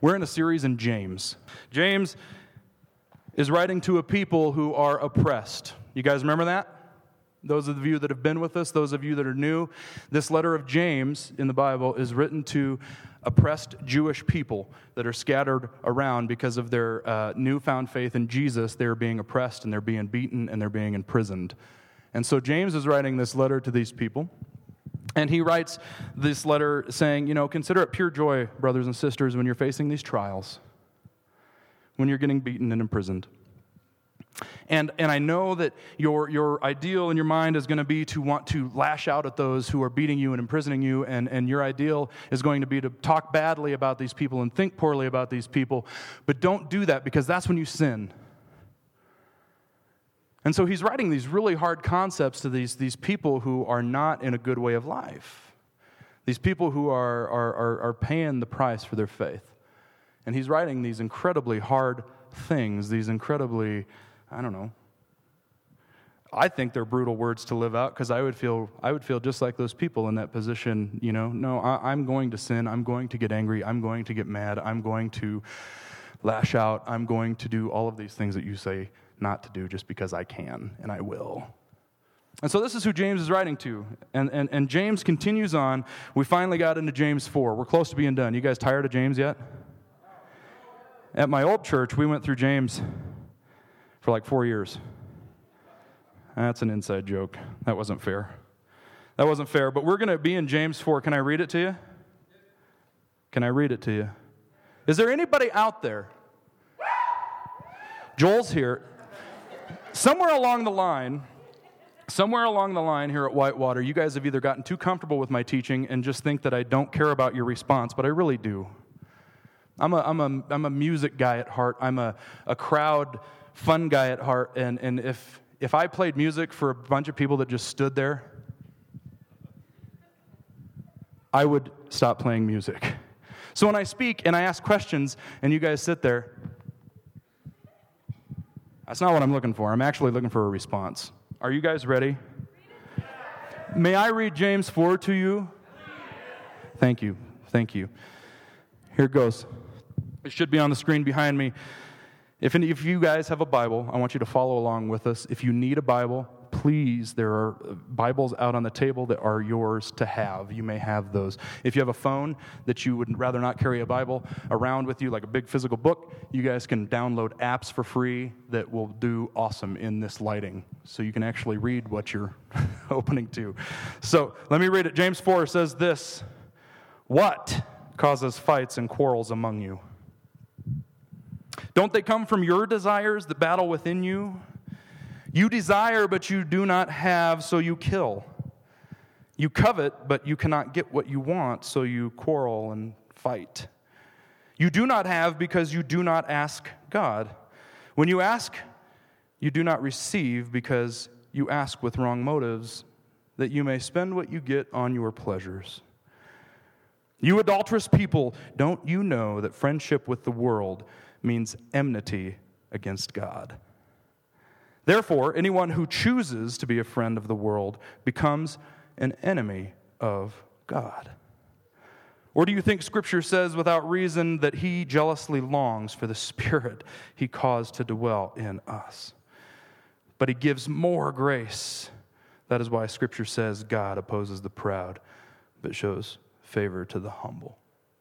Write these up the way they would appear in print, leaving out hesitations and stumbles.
We're in a series in James. James is writing to a people who are oppressed. You guys remember that? Those of you that have been with us, those of you that are new, this letter of James in the Bible is written to oppressed Jewish people that are scattered around because of their newfound faith in Jesus. They're being oppressed and they're being beaten and they're being imprisoned. And so James is writing this letter to these people. And he writes this letter saying, consider it pure joy, brothers and sisters, when you're facing these trials, when you're getting beaten and imprisoned. And I know that your ideal in your mind is going to be to want to lash out at those who are beating you and imprisoning you, and your ideal is going to be to talk badly about these people and think poorly about these people. But don't do that, because that's when you sin. And so he's writing these really hard concepts to these people who are not in a good way of life. These people who are paying the price for their faith. And he's writing these incredibly hard things, these incredibly, I think they're brutal words to live out, because I would feel just like those people in that position. I'm going to sin, I'm going to get angry, I'm going to get mad, I'm going to lash out, I'm going to do all of these things that you say not to do just because I can, and I will. And so this is who James is writing to. And James continues on. We finally got into James 4. We're close to being done. You guys tired of James yet? At my old church, we went through James for like 4 years. That's an inside joke. That wasn't fair. But we're going to be in James 4. Can I read it to you? Can I read it to you? Is there anybody out there? Joel's here. Somewhere along the line here at Whitewater, you guys have either gotten too comfortable with my teaching and just think that I don't care about your response, but I really do. I'm a music guy at heart. I'm a crowd fun guy at heart. And if I played music for a bunch of people that just stood there, I would stop playing music. So when I speak and I ask questions and you guys sit there, that's not what I'm looking for. I'm actually looking for a response. Are you guys ready? May I read James 4 to you? Thank you. Here it goes. It should be on the screen behind me. If you guys have a Bible, I want you to follow along with us. If you need a Bible, please, there are Bibles out on the table that are yours to have. You may have those. If you have a phone that you would rather not carry a Bible around with you, like a big physical book, you guys can download apps for free that will do awesome in this lighting. So you can actually read what you're opening to. So let me read it. James 4 says this: "What causes fights and quarrels among you? Don't they come from your desires that battle within you? You desire, but you do not have, so you kill. You covet, but you cannot get what you want, so you quarrel and fight. You do not have because you do not ask God. When you ask, you do not receive because you ask with wrong motives, that you may spend what you get on your pleasures. You adulterous people, don't you know that friendship with the world means enmity against God? Therefore, anyone who chooses to be a friend of the world becomes an enemy of God. Or do you think Scripture says without reason that He jealously longs for the Spirit He caused to dwell in us? But He gives more grace. That is why Scripture says God opposes the proud, but shows favor to the humble."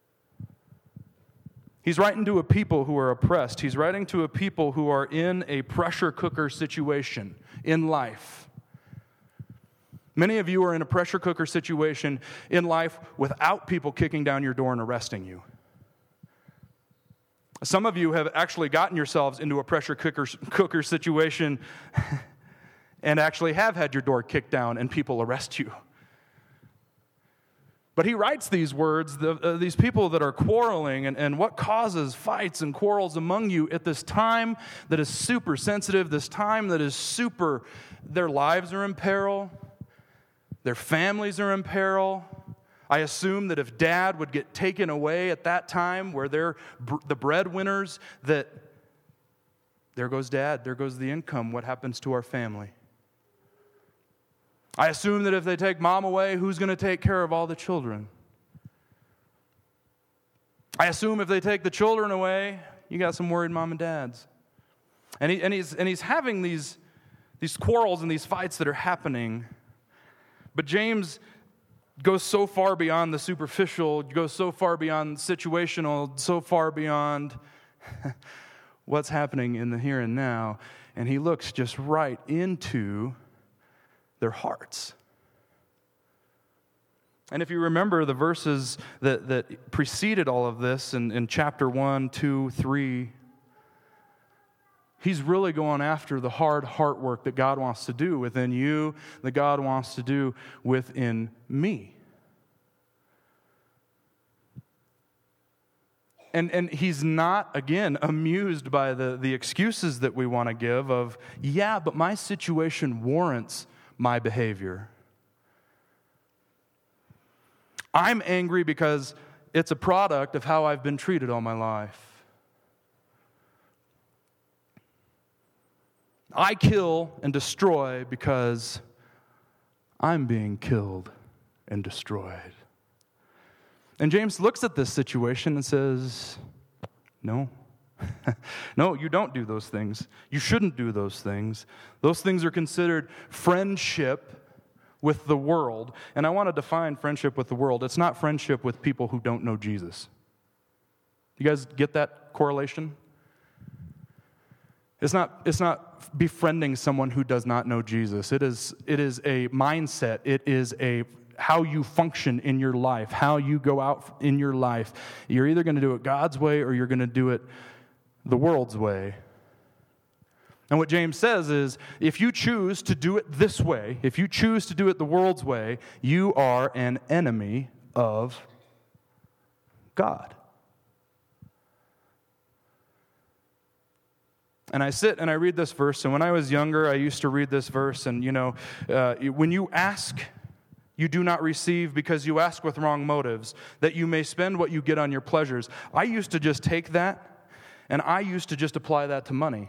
He's writing to a people who are oppressed. He's writing to a people who are in a pressure cooker situation in life. Many of you are in a pressure cooker situation in life without people kicking down your door and arresting you. Some of you have actually gotten yourselves into a pressure cooker situation and actually have had your door kicked down and people arrest you. But he writes these words, these people that are quarreling, and what causes fights and quarrels among you at this time that is super sensitive, this time that is super, their lives are in peril, their families are in peril. I assume that if dad would get taken away at that time where they're the breadwinners, that there goes dad, there goes the income, what happens to our family? I assume that if they take mom away, who's going to take care of all the children? I assume if they take the children away, you got some worried mom and dads. And he's having these quarrels and these fights that are happening. But James goes so far beyond the superficial, goes so far beyond situational, so far beyond what's happening in the here and now. And he looks just right into their hearts. And if you remember the verses that preceded all of this in chapter 1, 2, 3, he's really going after the hard heart work that God wants to do within you, that God wants to do within me. And he's not, again, amused by the excuses that we want to give of, yeah, but my situation warrants my behavior. I'm angry because it's a product of how I've been treated all my life. I kill and destroy because I'm being killed and destroyed. And James looks at this situation and says, no. No, you don't do those things. You shouldn't do those things. Those things are considered friendship with the world. And I want to define friendship with the world. It's not friendship with people who don't know Jesus. You guys get that correlation? It's not befriending someone who does not know Jesus. It is a mindset. It is how you function in your life, how you go out in your life. You're either going to do it God's way or you're going to do it the world's way. And what James says is, if you choose to do it this way, if you choose to do it the world's way, you are an enemy of God. And I sit and I read this verse, and when I was younger, I used to read this verse, and when you ask, you do not receive because you ask with wrong motives, that you may spend what you get on your pleasures. I used to just take that, and I used to just apply that to money.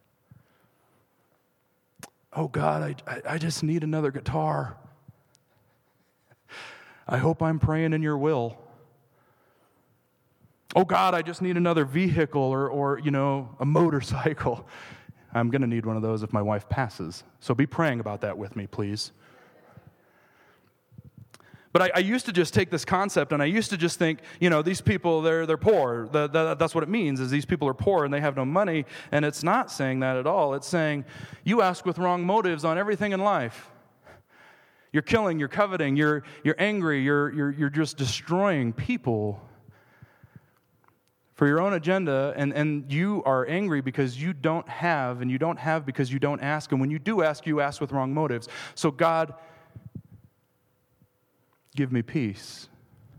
Oh, God, I just need another guitar. I hope I'm praying in your will. Oh, God, I just need another vehicle or a motorcycle. I'm going to need one of those if my wife passes. So be praying about that with me, please. But I used to just take this concept, and I used to just think, these people, they're poor. That's what it means, is these people are poor and they have no money. And it's not saying that at all. It's saying you ask with wrong motives on everything in life. You're killing, you're coveting, you're angry, you're just destroying people for your own agenda, and you are angry because you don't have, and you don't have because you don't ask. And when you do ask, you ask with wrong motives. So God, give me peace.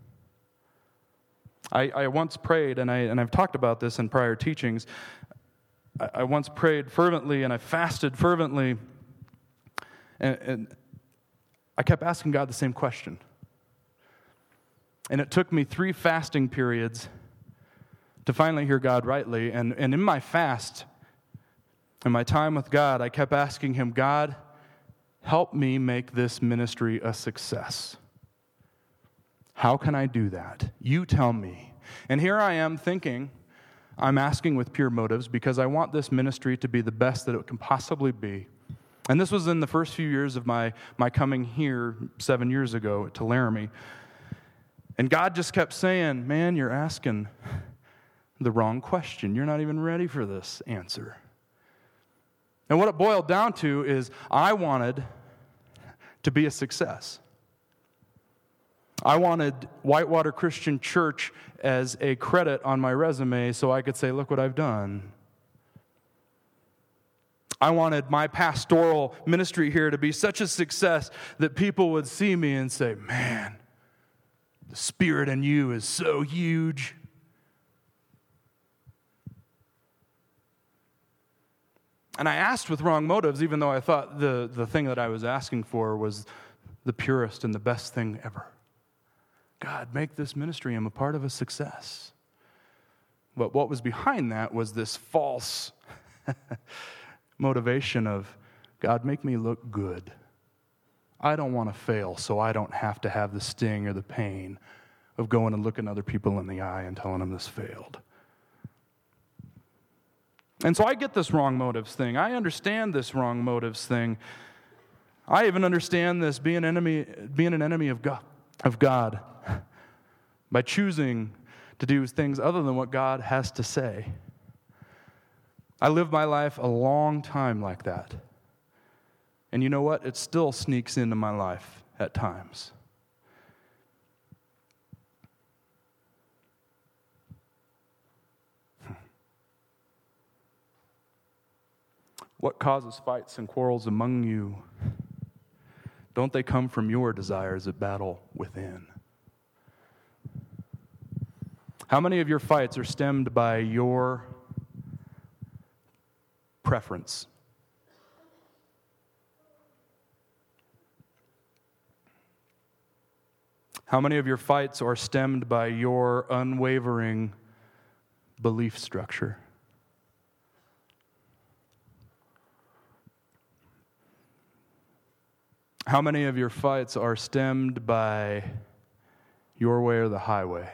I once prayed, and I've talked about this in prior teachings. I once prayed fervently, and I fasted fervently, and I kept asking God the same question. And it took me 3 fasting periods to finally hear God rightly. And in my fast, in my time with God, I kept asking Him, God, help me make this ministry a success. How can I do that? You tell me. And here I am thinking, I'm asking with pure motives because I want this ministry to be the best that it can possibly be. And this was in the first few years of my coming here 7 years ago to Laramie. And God just kept saying, man, you're asking the wrong question. You're not even ready for this answer. And what it boiled down to is I wanted to be a success. I wanted Whitewater Christian Church as a credit on my resume so I could say, look what I've done. I wanted my pastoral ministry here to be such a success that people would see me and say, man, the Spirit in you is so huge. And I asked with wrong motives, even though I thought the thing that I was asking for was the purest and the best thing ever. God, make this ministry a part of a success. But what was behind that was this false motivation of, God, make me look good. I don't want to fail, so I don't have to have the sting or the pain of going and looking other people in the eye and telling them this failed. And so I get this wrong motives thing. I understand this wrong motives thing. I even understand this being an enemy of God by choosing to do things other than what God has to say. I lived my life a long time like that. And you know what? It still sneaks into my life at times. What causes fights and quarrels among you? Don't they come from your desires that battle within? How many of your fights are stemmed by your preference? How many of your fights are stemmed by your unwavering belief structure? How many of your fights are stemmed by your way or the highway?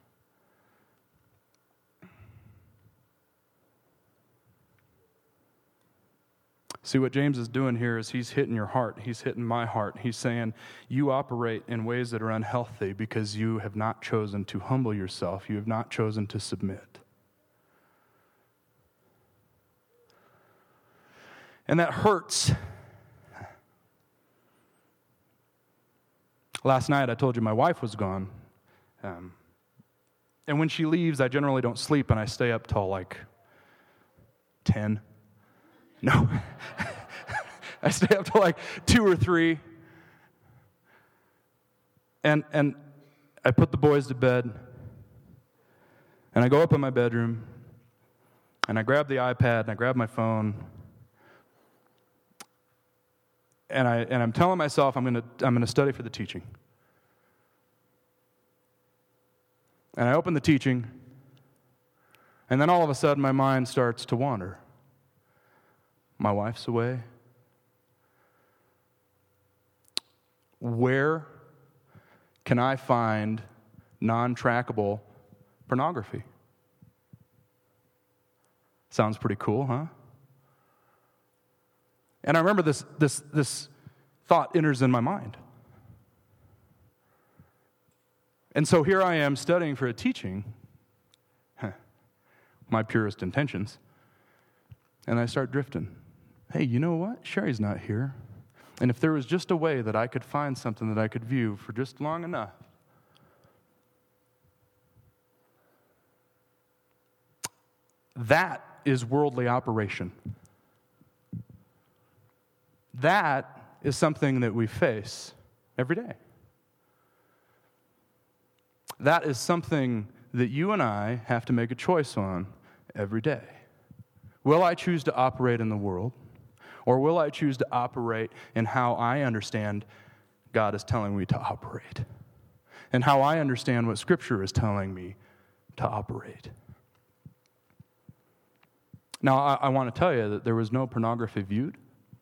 See, what James is doing here is he's hitting your heart. He's hitting my heart. He's saying, you operate in ways that are unhealthy because you have not chosen to humble yourself. You have not chosen to submit. And that hurts. Last night, I told you my wife was gone. And when she leaves, I generally don't sleep, and I stay up till like 10. No. I stay up till like 2 or 3. And I put the boys to bed. And I go up in my bedroom. And I grab the iPad, and I grab my phone. And I'm telling myself I'm gonna study for the teaching. And I open the teaching, and then all of a sudden my mind starts to wander. My wife's away. Where can I find non-trackable pornography? Sounds pretty cool, huh? And I remember this thought enters in my mind. And so here I am studying for a teaching, my purest intentions, and I start drifting. Hey, you know what? Sherry's not here. And if there was just a way that I could find something that I could view for just long enough, that is worldly operation. That is something that we face every day. That is something that you and I have to make a choice on every day. Will I choose to operate in the world, or will I choose to operate in how I understand God is telling me to operate, and how I understand what Scripture is telling me to operate? Now, I want to tell you that there was no pornography viewed.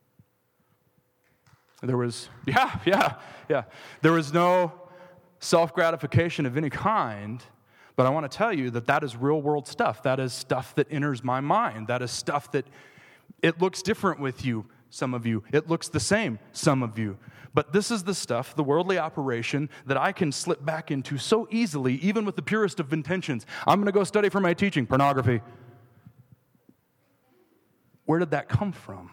There was, there was no self-gratification of any kind, but I want to tell you that is real-world stuff. That is stuff that enters my mind. That is stuff that it looks different with you, some of you. It looks the same, some of you. But this is the stuff, the worldly operation, that I can slip back into so easily, even with the purest of intentions. I'm going to go study for my teaching, pornography. Where did that come from?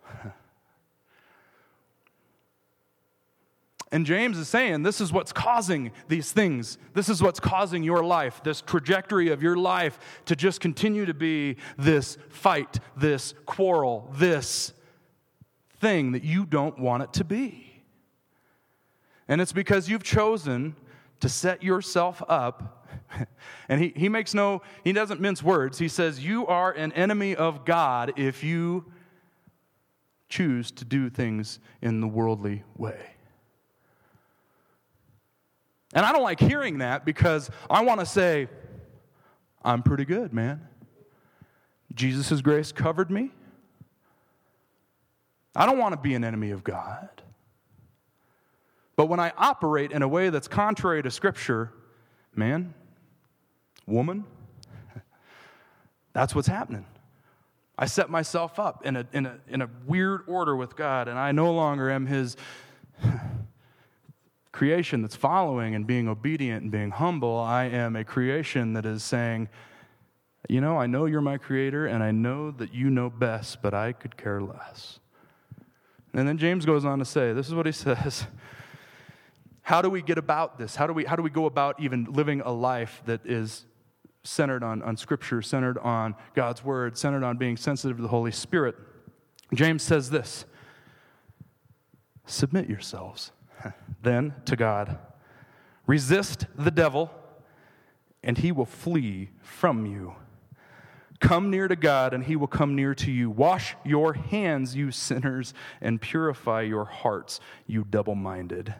And James is saying this is what's causing these things. This is what's causing your life, this trajectory of your life to just continue to be this fight, this quarrel, this thing that you don't want it to be. And it's because you've chosen to set yourself up. And he doesn't mince words. He says you are an enemy of God if you choose to do things in the worldly way. And I don't like hearing that because I want to say, I'm pretty good, man. Jesus' grace covered me. I don't want to be an enemy of God. But when I operate in a way that's contrary to Scripture, man, woman, that's what's happening. I set myself up in a weird order with God, and I no longer am his creation that's following and being obedient and being humble. I am a creation that is saying, you know, I know you're my creator, and I know that you know best, but I could care less. And then James goes on to say, this is what he says. How do we get about this? How do we go about even living a life that is centered on Scripture, centered on God's Word, centered on being sensitive to the Holy Spirit? James says this, submit yourselves then to God. Resist the devil, and he will flee from you. Come near to God, and he will come near to you. Wash your hands, you sinners, and purify your hearts, you double-minded.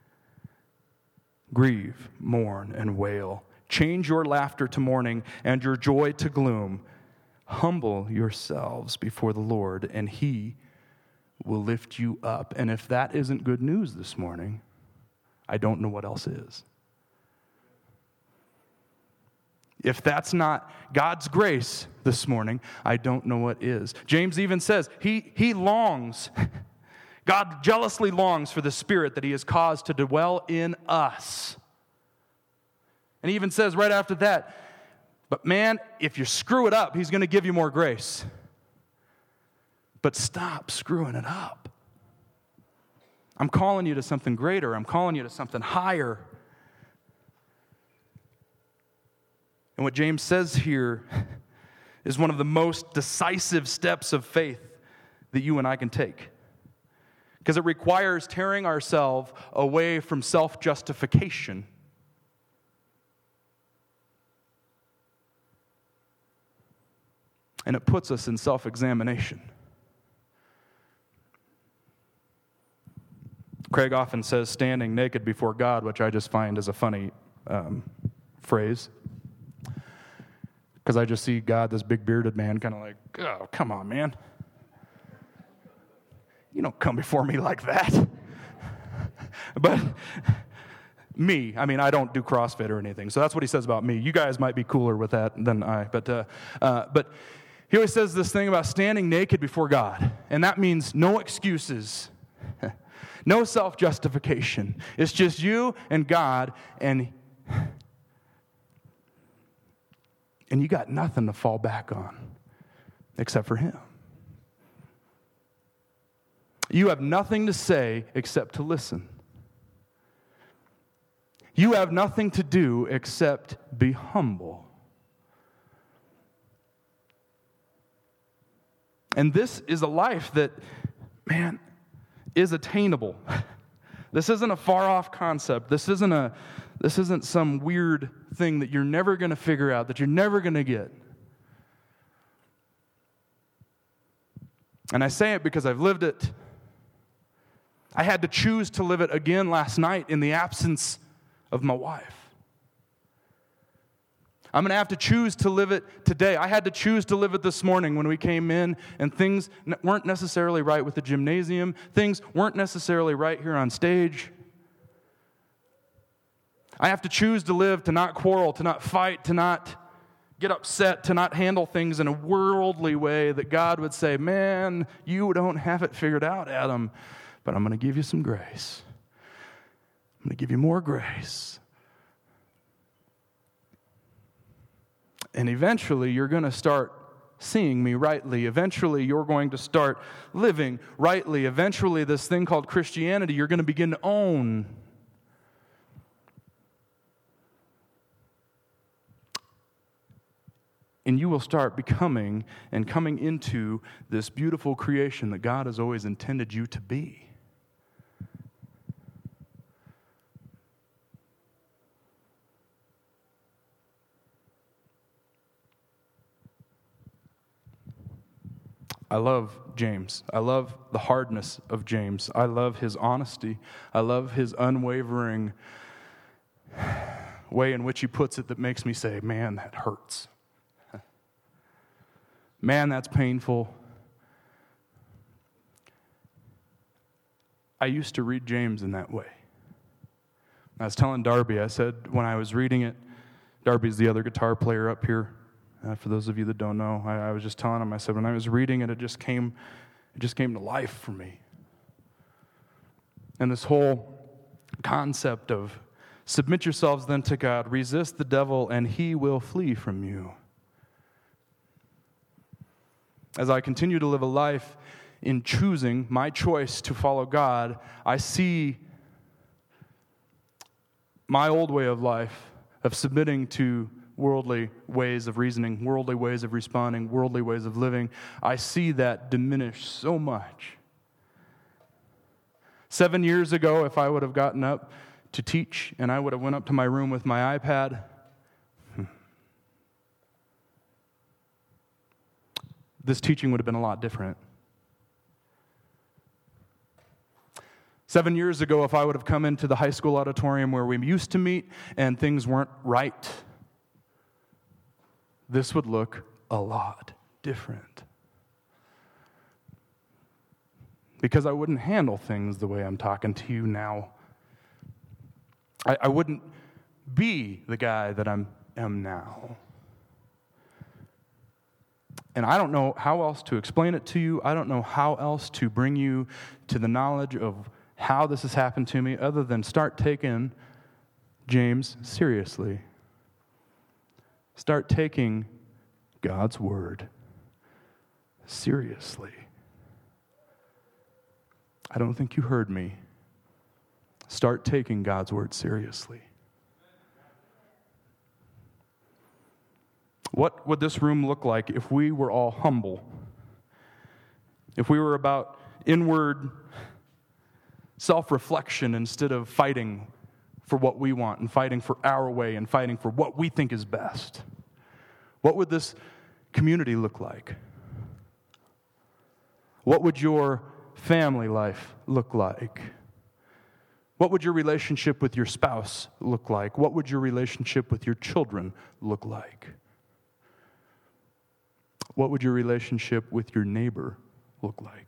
Grieve, mourn, and wail. Change your laughter to mourning and your joy to gloom. Humble yourselves before the Lord, and he will lift you up. And if that isn't good news this morning, I don't know what else is. If that's not God's grace this morning, I don't know what is. James even says he longs, God jealously longs for the Spirit that he has caused to dwell in us. And he even says right after that, but man, if you screw it up, he's going to give you more grace. But stop screwing it up. I'm calling you to something greater. I'm calling you to something higher. And what James says here is one of the most decisive steps of faith that you and I can take. Because it requires tearing ourselves away from self-justification. And it puts us in self-examination. Craig often says standing naked before God, which I just find is a funny phrase. Because I just see God, this big bearded man, kind of like, oh, come on, man. You don't come before me like that. But me, I mean, I don't do CrossFit or anything, so that's what he says about me. You guys might be cooler with that than I. But he always says this thing about standing naked before God, and that means no excuses, no self-justification. It's just you and God, and you got nothing to fall back on except for him. You have nothing to say except to listen. You have nothing to do except be humble. And this is a life that, man, is attainable. This isn't a far-off concept. This isn't some weird thing that you're never going to figure out, that you're never going to get. And I say it because I've lived it. I had to choose to live it again last night in the absence of my wife. I'm going to have to choose to live it today. I had to choose to live it this morning when we came in and things weren't necessarily right with the gymnasium. Things weren't necessarily right here on stage. I have to choose to live, to not quarrel, to not fight, to not get upset, to not handle things in a worldly way that God would say, man, you don't have it figured out, Adam, but I'm going to give you some grace. I'm going to give you more grace. And eventually you're going to start seeing me rightly. Eventually you're going to start living rightly. Eventually this thing called Christianity you're going to begin to own. And you will start becoming and coming into this beautiful creation that God has always intended you to be. I love James. I love the hardness of James. I love his honesty. I love his unwavering way in which he puts it that makes me say, man, that hurts. Man, that's painful. I used to read James in that way. I was telling Darby, I said when I was reading it, Darby's the other guitar player up here. For those of you that don't know, I was just telling him, I said, when I was reading it, it just came to life for me. And this whole concept of submit yourselves then to God, resist the devil, and he will flee from you. As I continue to live a life in choosing my choice to follow God, I see my old way of life, of submitting to worldly ways of reasoning, worldly ways of responding, worldly ways of living, I see that diminish so much. 7 years ago, if I would have gotten up to teach and I would have went up to my room with my iPad, this teaching would have been a lot different. 7 years ago, if I would have come into the high school auditorium where we used to meet and things weren't right, this would look a lot different. Because I wouldn't handle things the way I'm talking to you now. I wouldn't be the guy that I am now. And I don't know how else to explain it to you. I don't know how else to bring you to the knowledge of how this has happened to me other than start taking James seriously. Start taking God's word seriously. I don't think you heard me. Start taking God's word seriously. What would this room look like if we were all humble? If we were about inward self-reflection instead of fighting for what we want and fighting for our way and fighting for what we think is best? What would this community look like? What would your family life look like? What would your relationship with your spouse look like? What would your relationship with your children look like? What would your relationship with your neighbor look like?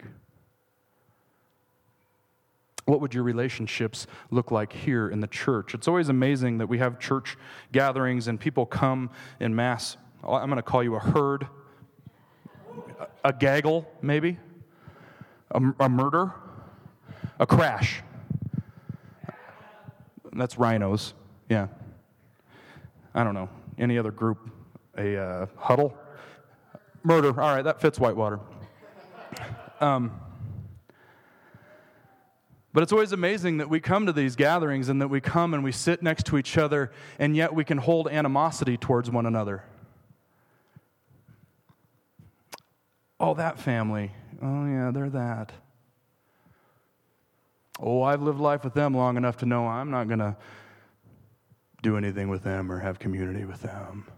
What would your relationships look like here in the church? It's always amazing that we have church gatherings and people come in mass. I'm going to call you a herd, a gaggle, maybe, a murder, a crash. That's rhinos, yeah. I don't know. Any other group? A huddle? Murder. All right, that fits Whitewater. But it's always amazing that we come to these gatherings and that we come and we sit next to each other, and yet we can hold animosity towards one another. Oh, that family. Oh, yeah, they're that. Oh, I've lived life with them long enough to know I'm not going to do anything with them or have community with them.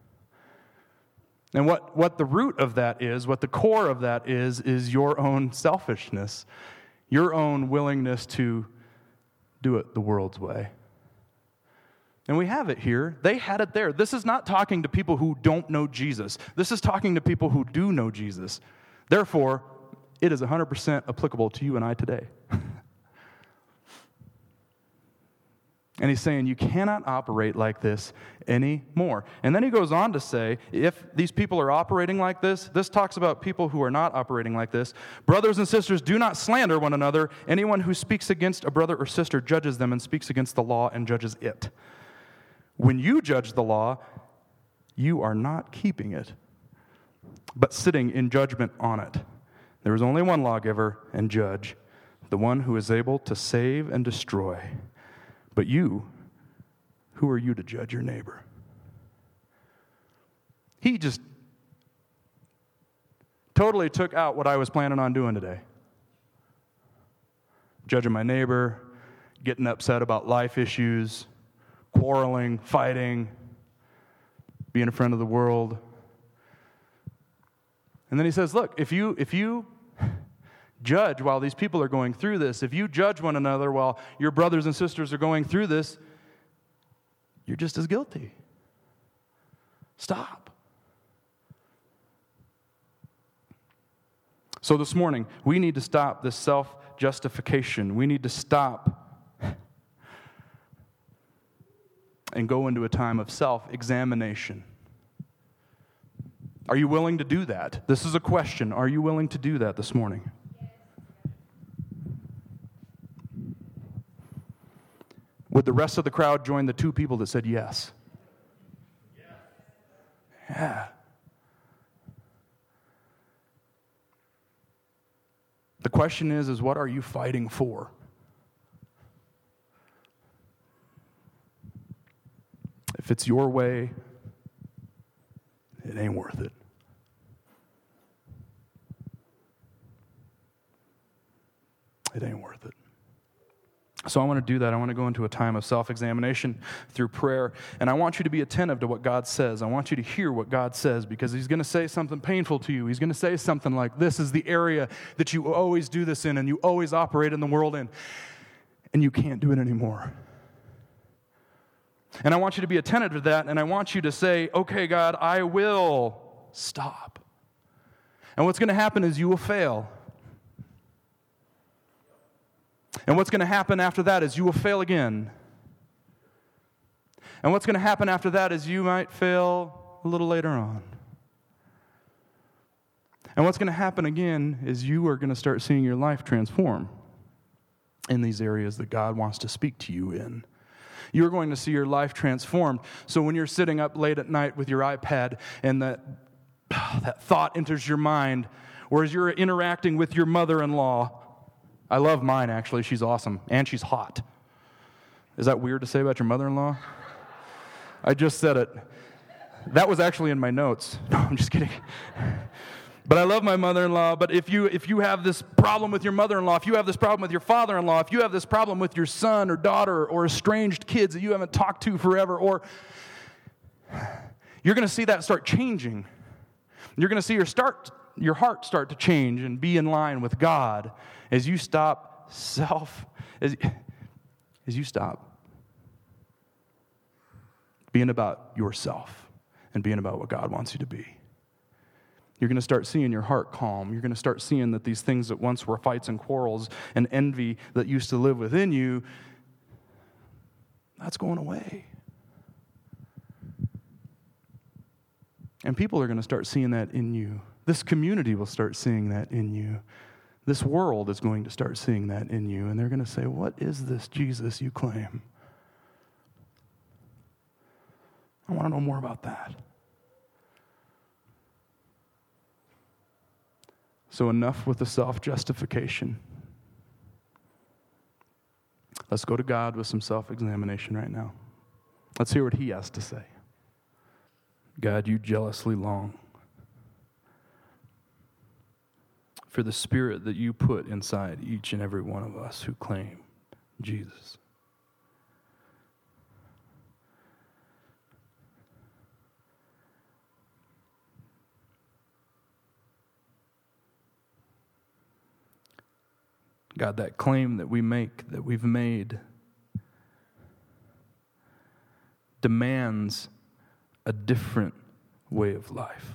And what the root of that is, what the core of that is your own selfishness, your own willingness to do it the world's way. And we have it here. They had it there. This is not talking to people who don't know Jesus. This is talking to people who do know Jesus. Therefore, it is 100% applicable to you and I today. And he's saying you cannot operate like this anymore. And then he goes on to say, if these people are operating like this talks about people who are not operating like this. Brothers and sisters, do not slander one another. Anyone who speaks against a brother or sister judges them and speaks against the law and judges it. When you judge the law, you are not keeping it, but sitting in judgment on it. There is only one lawgiver and judge, the one who is able to save and destroy. But you, who are you to judge your neighbor? He just totally took out what I was planning on doing today. Judging my neighbor, getting upset about life issues, quarreling, fighting, being a friend of the world. And then he says, look, if you judge while these people are going through this, if you judge one another while your brothers and sisters are going through this, you're just as guilty. Stop. So this morning, we need to stop this self-justification. We need to stop and go into a time of self-examination. Are you willing to do that? This is a question. Are you willing to do that this morning? Would the rest of the crowd join the two people that said yes? Yeah. The question is what are you fighting for? If it's your way, it ain't worth it. It ain't worth it. So I want to do that. I want to go into a time of self-examination through prayer. And I want you to be attentive to what God says. I want you to hear what God says, because he's going to say something painful to you. He's going to say something like, this is the area that you always do this in and you always operate in the world in, and you can't do it anymore. And I want you to be attentive to that, and I want you to say, okay, God, I will stop. And what's going to happen is you will fail. And what's going to happen after that is you will fail again. And what's going to happen after that is you might fail a little later on. And what's going to happen again is you are going to start seeing your life transform in these areas that God wants to speak to you in. You're going to see your life transformed. So when you're sitting up late at night with your iPad and that thought enters your mind, or as you're interacting with your mother-in-law, I love mine, actually. She's awesome. And she's hot. Is that weird to say about your mother-in-law? I just said it. That was actually in my notes. No, I'm just kidding. But I love my mother-in-law. But if you have this problem with your mother-in-law, if you have this problem with your father-in-law, if you have this problem with your son or daughter or estranged kids that you haven't talked to forever, or you're going to see that start changing. You're going to see your heart start to change and be in line with God as you stop as you stop being about yourself and being about what God wants you to be. You're going to start seeing your heart calm. You're going to start seeing that these things that once were fights and quarrels and envy that used to live within you, that's going away. And people are going to start seeing that in you. This community will start seeing that in you. This world is going to start seeing that in you. And they're going to say, what is this Jesus you claim? I want to know more about that. So enough with the self-justification. Let's go to God with some self-examination right now. Let's hear what he has to say. God, you jealously long for the spirit that you put inside each and every one of us who claim Jesus. God, that claim that we make, that we've made, demands a different way of life.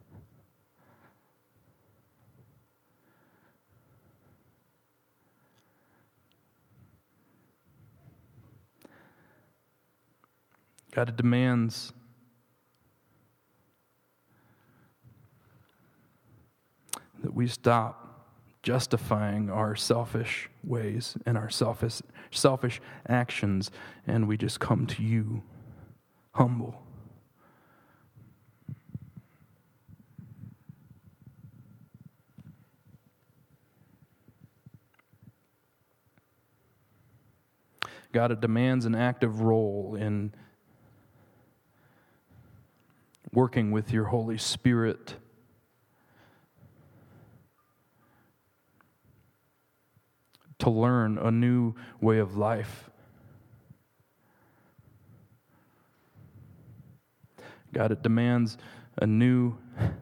God, it demands that we stop justifying our selfish ways and our selfish actions, and we just come to you humble. God, it demands an active role in working with your Holy Spirit to learn a new way of life. God, it demands a new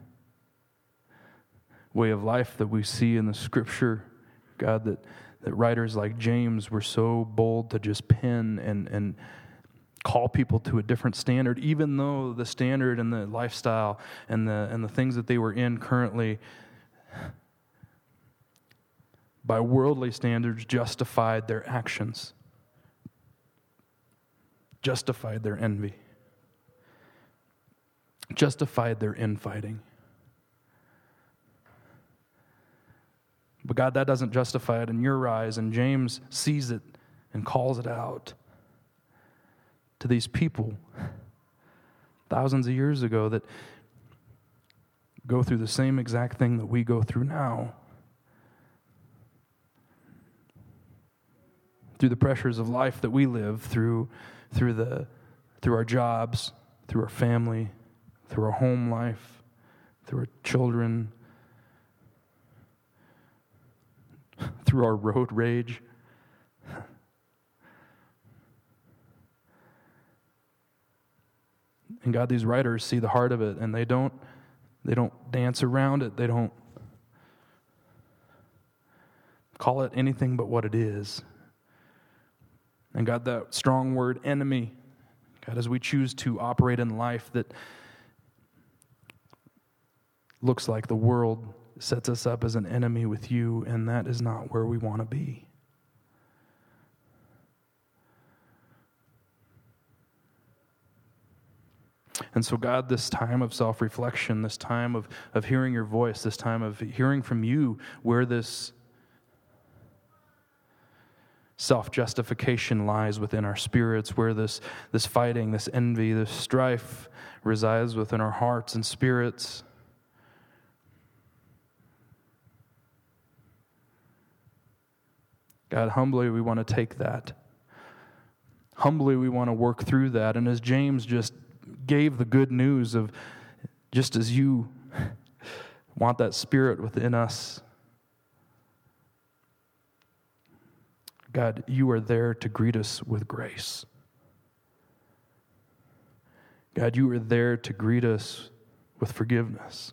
way of life that we see in the Scripture. God, that writers like James were so bold to just pen and call people to a different standard, even though the standard and the lifestyle and the things that they were in currently, by worldly standards, justified their actions. justified their envy, justified their infighting. But God, that doesn't justify it in your eyes, and James sees it and calls it out to these people thousands of years ago that go through the same exact thing that we go through now. Through the pressures of life that we live, through our jobs, through our family, through our home life, through our children, through our road rage. And God, these writers see the heart of it, and they don't dance around it. They don't call it anything but what it is. And God, that strong word, enemy, God, as we choose to operate in life that looks like the world sets us up as an enemy with you, and that is not where we want to be. And so, God, this time of self-reflection, this time of hearing your voice, this time of hearing from you where this self-justification lies within our spirits, where this fighting, this envy, this strife resides within our hearts and spirits. God, humbly we want to take that. Humbly we want to work through that. And as James just gave the good news of just as you want that spirit within us, God, you are there to greet us with grace. God, you are there to greet us with forgiveness.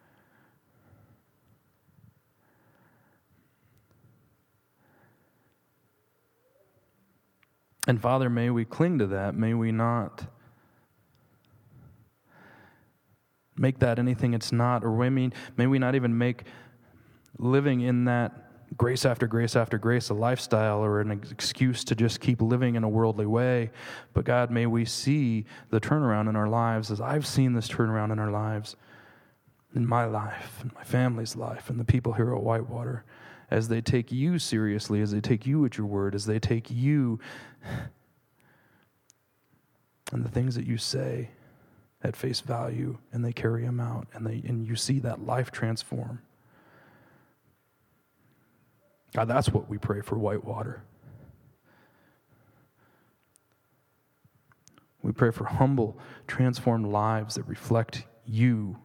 And Father, may we cling to that. May we not make that anything it's not, or may we not even make living in that grace after grace after grace a lifestyle or an excuse to just keep living in a worldly way. But God, may we see the turnaround in our lives as I've seen this turnaround in our lives, in my life, in my family's life, and the people here at Whitewater, as they take you seriously, as they take you at your word, as they take you and the things that you say at face value, and they carry them out, and you see that life transform. God, that's what we pray for Whitewater. We pray for humble, transformed lives that reflect you.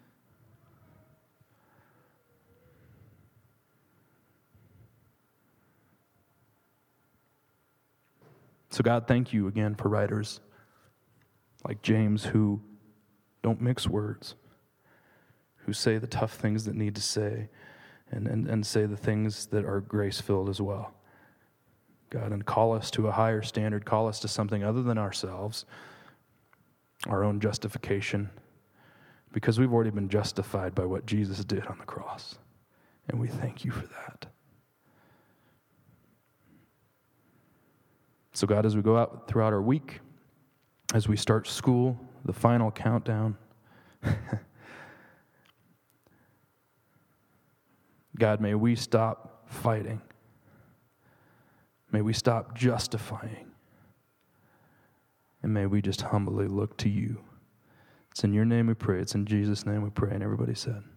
So God, thank you again for writers like James who don't mix words, who say the tough things that need to say, and say the things that are grace-filled as well. God, and call us to a higher standard, call us to something other than ourselves, our own justification, because we've already been justified by what Jesus did on the cross, and we thank you for that. So God, as we go out throughout our week, as we start school, the final countdown, God, may we stop fighting. May we stop justifying. And may we just humbly look to you. It's in your name we pray. It's in Jesus' name we pray. And everybody said,